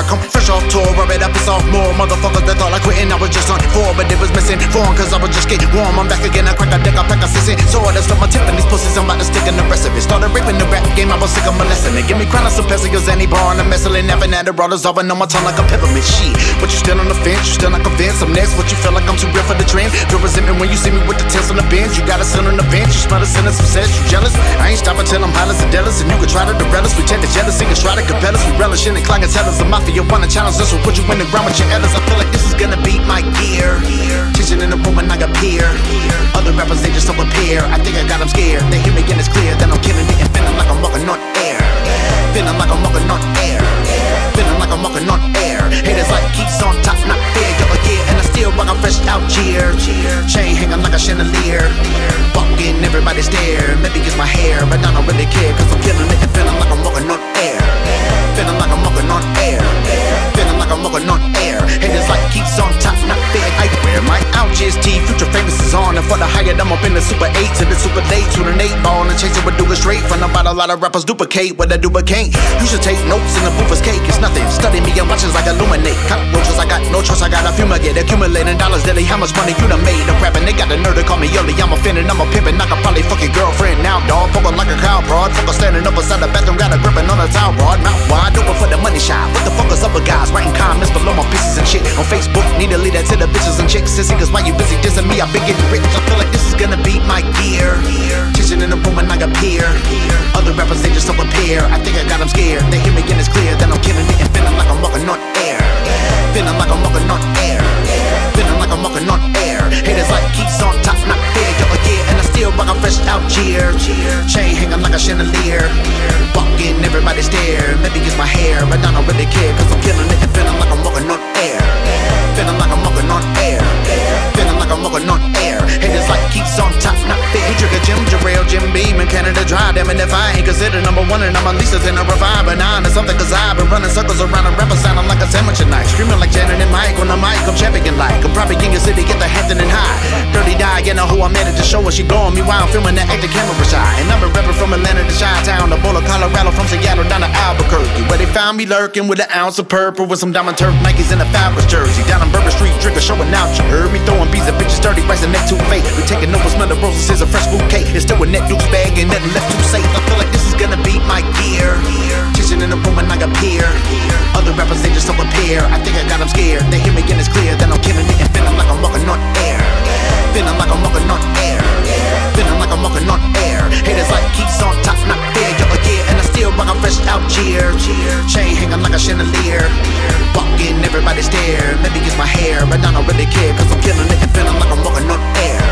I come fresh off tour, rub it up, it's off more. Motherfuckers that thought I quit and I was just on four, but it was missing form, cause I was just getting warm. I'm back again, I crack a deck, I pack a sissy. So I just my tip in these pussies, I'm about to stick in the rest of it. Started raping the rap game, I was sick of molesting it. Give me crown of some pesticles, any bar on the messing. Never had a rollers over on my tongue like a peppermint. Shit, but you still on the fence, you still not convinced. I'm next, but you feel like I'm too real for the trend. Feel resentment when you see me with the tents on the bench. You got a sin on the bench, you smell the sin of some sense. You jealous? I ain't stopping till I'm hollers and dealers. And you can try to derail us, we tend to jealousy and try to compel us. We relish in the clientele the mafia wanna challenge us. So put you in the ground with your elders. I feel like this is gonna be my gear. Teaching in the room and I appear. Other rappers, they just don't appear. I think I got them scared. They hear me and it's clear that I'm killing it and feeling like I'm walking on air. Feeling like I'm walking on air. Feeling like I'm walking on air. Haters like keeps on top, not fair. Yeah, and I still rock a fresh out cheer. Chain hanging like a chandelier. Walking, everybody stare. Maybe it's my hair, but I don't really care. Cause I'm killing it and feeling like I'm walking on air. Feeling like I'm walking on air. Feeling like I'm walking on air. Haters like keeps on top, not fair. I wear my ouches, T, future famous is on. And for the higher, I'm up in the Super 8 to the Super late. To the 8 ball and chase it with do it straight. From about a lot of rappers duplicate what I duplicate. You should take notes in the booth is cake. It's nothing. Study me and watch as I illuminate. Cockroaches, I got no trust, I got a fumigate. Accumulating dollars daily, how much money you done made? I'm rapping, they got the nerve to call me Yoli. I'm offended, I'm a pimpin', I can probably fuck your girlfriend now, dog. Fuckin' like a cow broad. Fucker standing up beside the bathroom, got a grippin' on a towel rod. Mouth wide open for the money shot. What the fuck is up with guys writing comments below my pieces and shit on Facebook? Need to lead that to the bitches and chicks, sissy. Cause why you busy dissing me? I been getting rich. I feel like this is gonna be my gear. Teaching in the room and I appear. Other rappers, they just don't appear. I think I got them scared. They hear me and it's clear that I'm killing it and feeling like I'm walking on air. Feeling like I'm walking on air. Feeling like I'm walking on air. Haters like keeps on top, not fair. Yeah, and I still rock a fresh out cheer. Chain hanging like a chandelier. Walking, everybody stare. Maybe it's my hair, but I don't really care. Cause I'm killing it and feeling like I'm walking on air. Feeling like I'm walking on air. Feeling like I'm walking on air. Haters like keeps on top, not fair. He trigger Jim Jarrell, Jim Beam, and Canada Dry. Damn it if I ain't considered number one and I'm at least in a revive. But nine or something cause I've been running circles around a rapper sounding like a sandwich at night. Screaming like Janet and Mike on the mic, I'm champion like. I'm probably King of City, get the Hampton and high. Dirty Die, you know who I'm at to show her she blowing me while I'm filming that acting camera shy. And I'm a rapper from Atlanta to Chi-Town, to Boulder, Colorado, from Seattle down to Albuquerque, where they found me lurking with an ounce of purple with some diamond turf Nikes in a Falcons jersey. Down on Bourbon Street, drinking, showing out. You heard me throwing beats at bitches, dirty rice and neck too fake. We taking over, smell the roses, is a fresh bouquet. It's still a net Duke's bag and nothing left to say. I feel like this is gonna be my gear. Teaching in the room and I appear. Other rappers, they just don't appear. I think I got them scared. They hear me and it's clear that I'm killing it and feeling like I'm walking on air. Feeling like I'm walking on air. Feeling like I'm walking on air. Haters like keeps on top, not fair. Yeah, and I still rock a fresh out cheer. Chain hanging like a chandelier. Walking, everybody stare. Maybe it's my hair, but I don't really care. Cause I'm killing it and feeling like I'm walking on air.